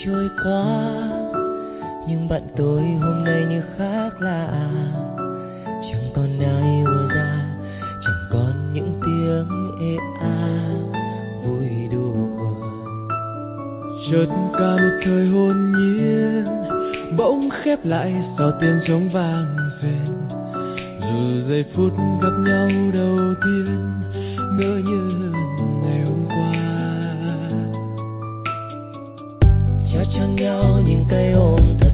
trôi qua, nhưng bạn tôi hôm nay như khác lạ. Chẳng còn ai ùa ra, chẳng còn những tiếng ê a vui đùa. Chợt cả một thời hồn nhiên bỗng khép lại sau tiếng trống vang rền. Dù giây phút gặp nhau đầu tiên ngỡ như ngày hôm qua. Trao cho nhau những cái ôm thật